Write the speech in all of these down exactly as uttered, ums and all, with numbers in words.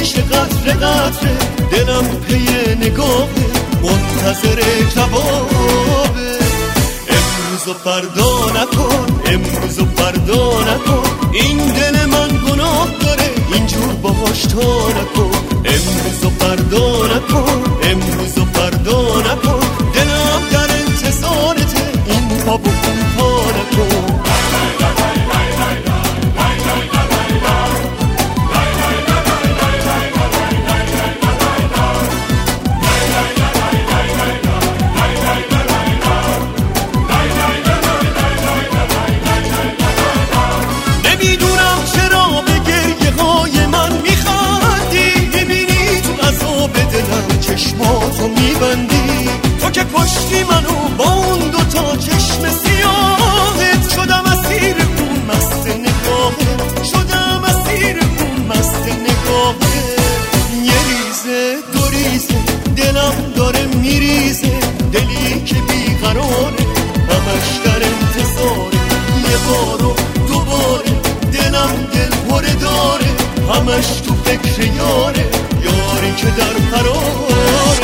میشه قطره قطره، دلم پی نگاهه منتظر جوابه. امروز و فردا نکن، امروز و فردا نکن، این دل من گناه داره اینجور باهاش تا نکن. امروز و فردا نکن، امروز و فردا نکن، دلم در انتظارته این پا و اون پا نکن. چشماتو میبندی تو که کشتی منو با اون دوتا چشم سیاهت. شدم اسیر اون مست نگاهت، شدم اسیر اون مست نگاهت. یه ریزه دو ریزه دلم داره میریزه، دلی که بیقراره همش در انتظاره. یه بار و دوباره دلم دل پره داره، همش تو فکر یاره، یاری که در قراره.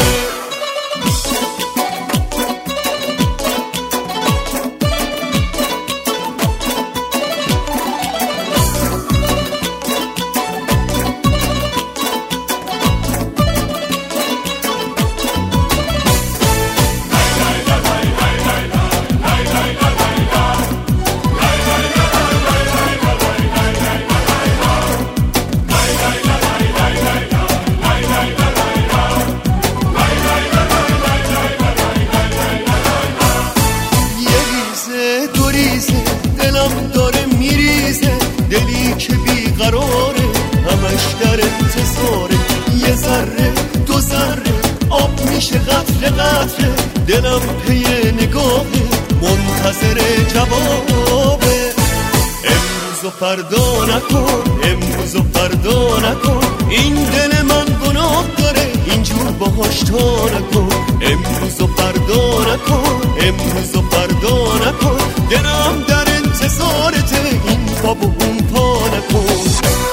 دلم داره میریزه، دلی که بیقراره همش در انتظاره. یه ذره دو ذره آب میشه قطره قطره، دلم پی نگاهه منتظر جوابه. امروز و فردا نکن، امروز و فردا نکن، این دل من گناه داره اینجور باهاش تا نکن. امروز و فردا نکن، امروز و فردا نکن، دلم در انتظارته این پا و اون پا نکن.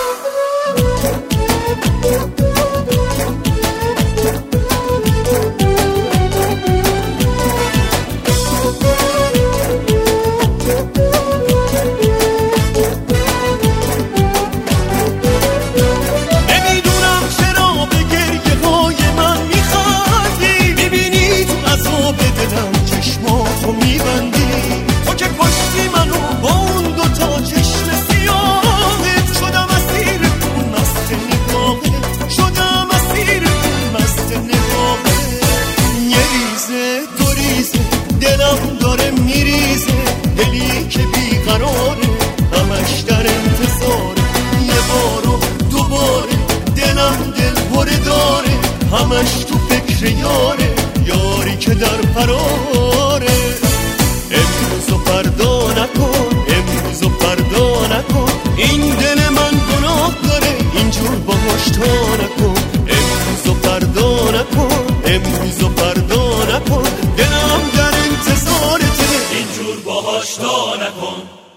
نمیدونم چرا به گریه های من میخندی، میبینی تو عذاب دلم چشماتو میبندی. تو که کشتی منو با اون دوتا چشم سیاهت، شدم اسیر اون مست نگاهت، شدم اسیر اون مست نگاهت. یه ریزه دو ریزه دلم داره میریزه، دلی که بیقراره همش در انتظاره. یه بار و دوباره دلم دل پره داره، همش تو فکر یاره، یاری که در قراره. امروز و فردا نکن، امروز و فردا نکن، این دل من گناه داره اینجور باهاش تا نکن. امروز و فردا نکن، امروز و فردا نکن، دلم در انتظارته اینجور باهاش تا نکن.